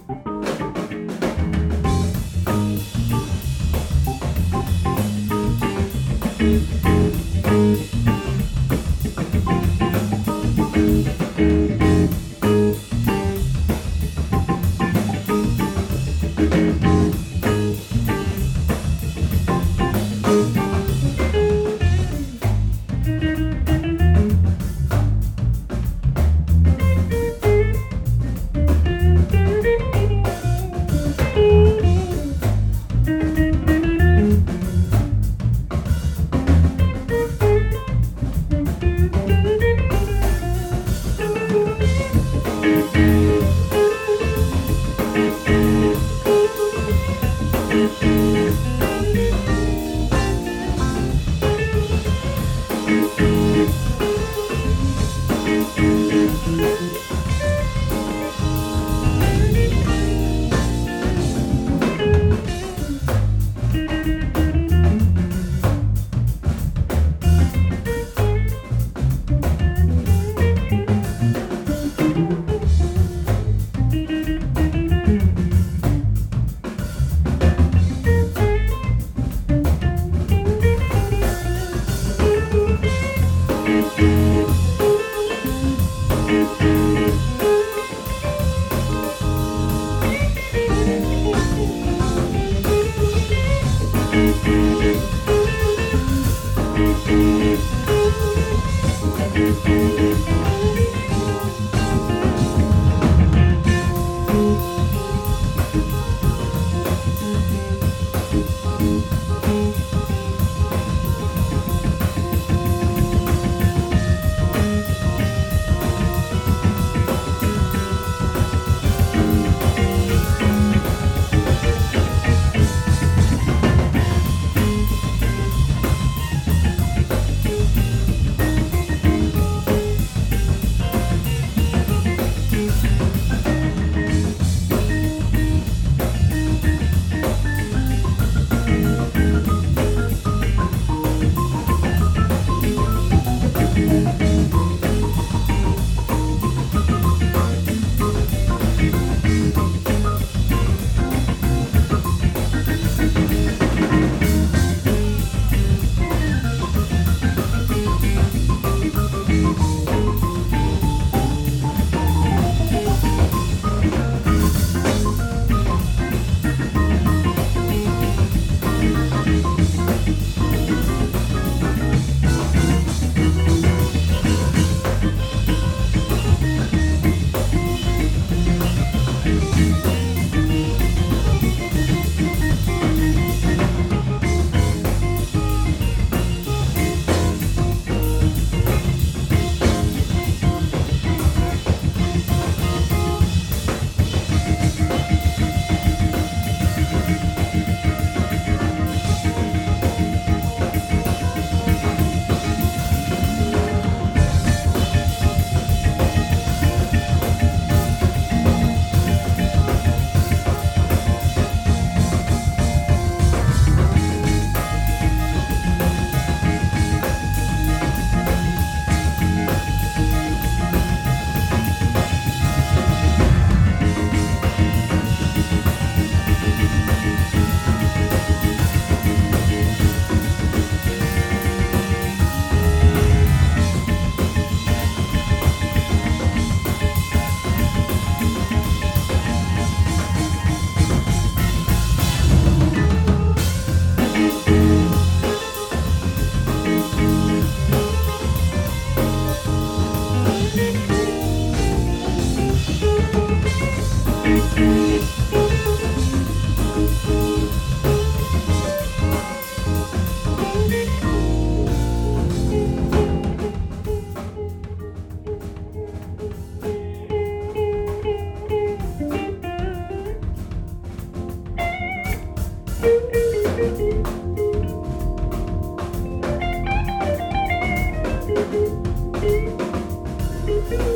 Thank you.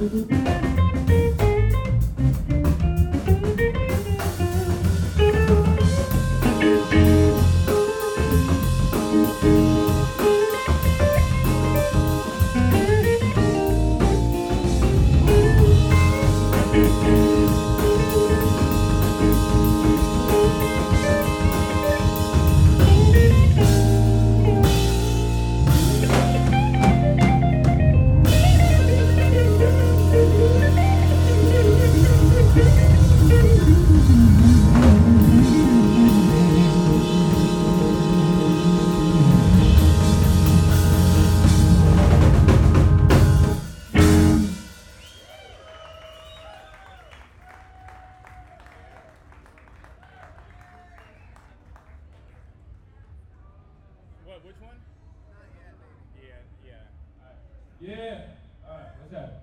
What? Which one? Yeah, yeah. Yeah. All right. What's happening?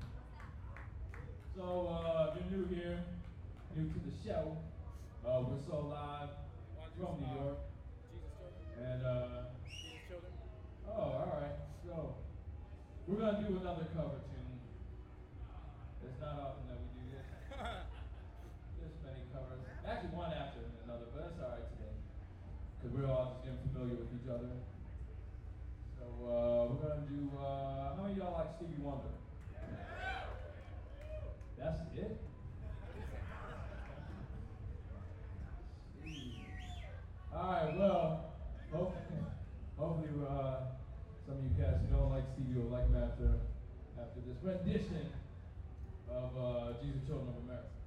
So, if you're new here, new to the show, we're so live from New York. Jesus Children? And, Jesus Children? oh, all right. So, we're going to do another cover tune. It's not often that we do this many covers. Actually, one after another, but that's all right today. Because we're all just getting familiar with each other. So, we're going to do, how many of y'all like Stevie Wonder? That's it? Alright, well, hopefully some of you cats who don't like Stevie will like him after this rendition of Jesus Children of America.